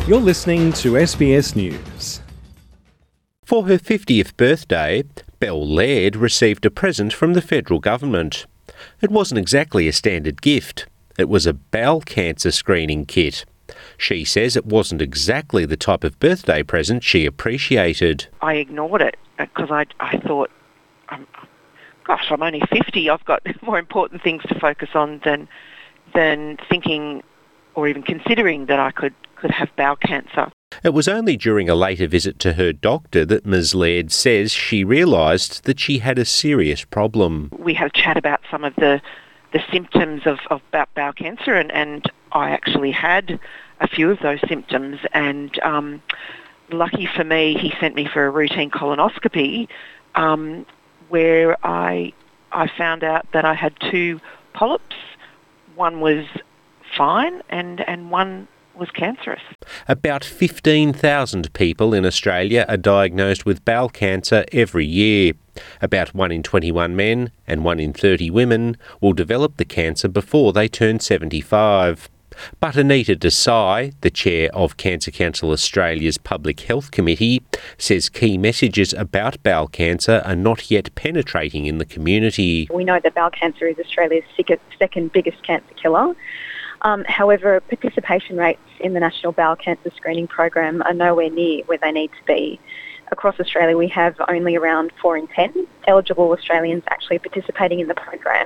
You're listening to SBS News. For her 50th birthday, Belle Laird received a present from the federal government. It wasn't exactly a standard gift. It was a bowel cancer screening kit. She says it wasn't exactly the type of birthday present she appreciated. I ignored it because I thought, I'm only 50. I've got more important things to focus on than thinking or even considering that I could have bowel cancer. It was only during a later visit to her doctor that Ms Laird says she realised that she had a serious problem. We had a chat about some of the symptoms of bowel cancer, and I actually had a few of those symptoms, and lucky for me, he sent me for a routine colonoscopy where I found out that I had 2 polyps. One was fine and one was cancerous. About 15,000 people in Australia are diagnosed with bowel cancer every year. About 1 in 21 men and 1 in 30 women will develop the cancer before they turn 75. But Anita Desai, the chair of Cancer Council Australia's Public Health Committee, says key messages about bowel cancer are not yet penetrating in the community. We know that bowel cancer is Australia's second biggest cancer killer. However, participation rates in the National Bowel Cancer Screening Program are nowhere near where they need to be. Across Australia, we have only around 4 in 10 eligible Australians actually participating in the program.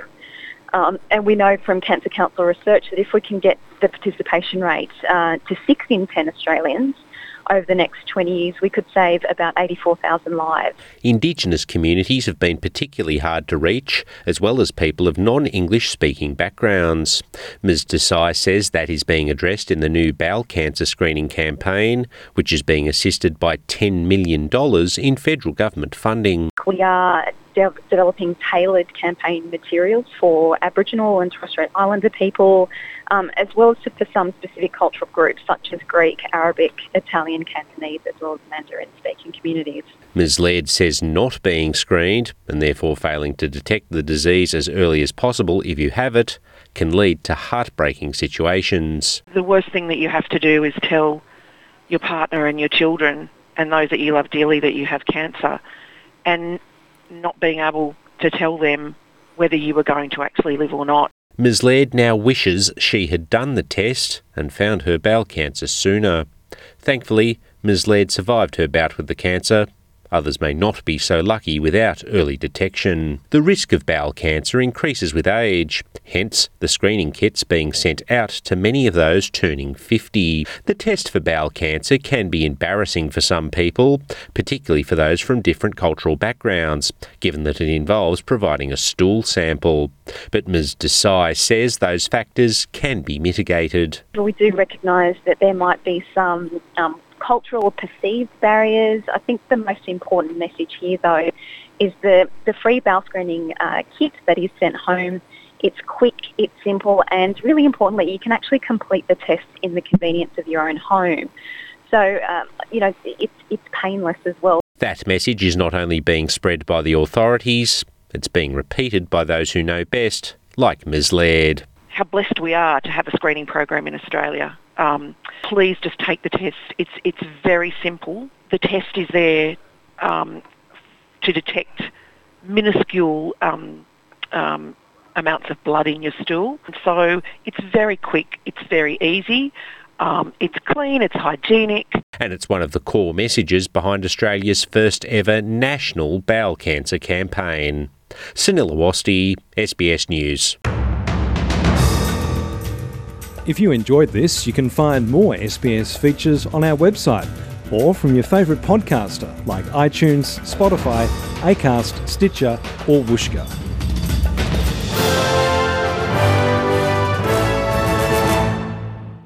And we know from Cancer Council research that if we can get the participation rate to 6 in 10 Australians over the next 20 years, we could save about 84,000 lives. Indigenous communities have been particularly hard to reach, as well as people of non-English speaking backgrounds. Ms Desai says that is being addressed in the new bowel cancer screening campaign, which is being assisted by $10 million in federal government funding. We are developing tailored campaign materials for Aboriginal and Torres Strait Islander people, as well as for some specific cultural groups such as Greek, Arabic, Italian, Cantonese, as well as Mandarin-speaking communities. Ms Laird says not being screened, and therefore failing to detect the disease as early as possible if you have it, can lead to heartbreaking situations. The worst thing that you have to do is tell your partner and your children and those that you love dearly that you have cancer, and not being able to tell them whether you were going to actually live or not. Ms Laird now wishes she had done the test and found her bowel cancer sooner. Thankfully, Ms Laird survived her bout with the cancer. Others may not be so lucky without early detection. The risk of bowel cancer increases with age, hence the screening kits being sent out to many of those turning 50. The test for bowel cancer can be embarrassing for some people, particularly for those from different cultural backgrounds, given that it involves providing a stool sample. But Ms Desai says those factors can be mitigated. We do recognise that there might be some cultural or perceived barriers. I think the most important message here, though, is the free bowel screening kit that is sent home. It's quick, it's simple, and really importantly, you can actually complete the test in the convenience of your own home. So, it's painless as well. That message is not only being spread by the authorities, it's being repeated by those who know best, like Ms Laird. How blessed we are to have a screening program in Australia. Please just take the test. It's very simple. The test is there to detect minuscule amounts of blood in your stool. So it's very quick. It's very easy. It's clean. It's hygienic. And it's one of the core messages behind Australia's first ever national bowel cancer campaign. Sunil Awasthi, SBS News. If you enjoyed this, you can find more SBS features on our website or from your favourite podcaster like iTunes, Spotify, Acast, Stitcher or Whooshkaa.